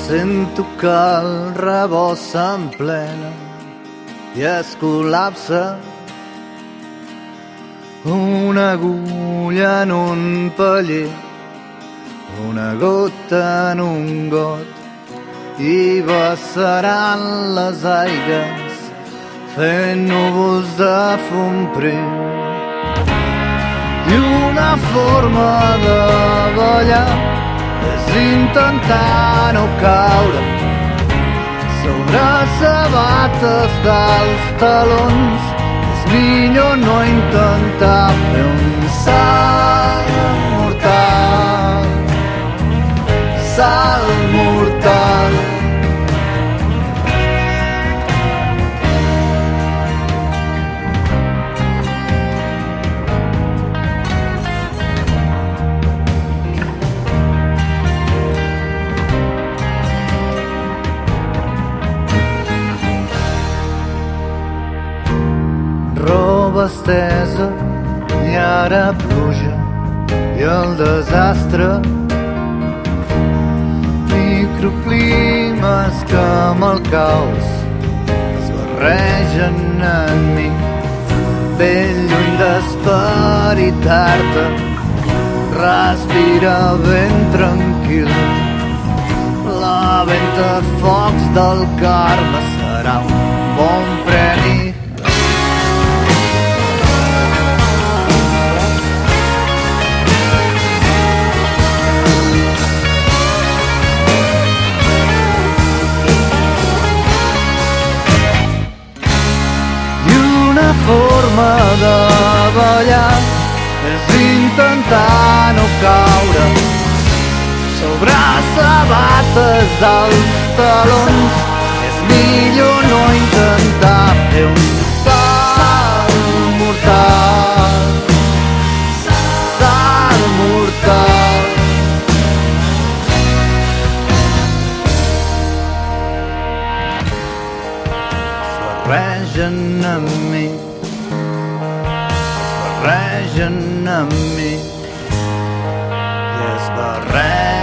Sento que el rebost s'emplena i es col·lapsa una agulla en un paller, una gota en un got, i vessaran les aigues fent núvols de fum prim. I una forma de ballar és intentar no caure sobre sabates dels talons. És millor no intentar fer un salt mortal, salt mortal. Roba estesa i ara pluja i el desastre, microclimes que amb el caos es barregen en mi, ben lluny d'esperitar-te. Respira ben tranquil, la venta focs del karma serà un bon premi. Forma de ballar és intentar no caure sobre sabates dels talons. És millor no intentar fer un salt mortal, salt mortal. Barregen amb mi, barregen amb mi i es barregen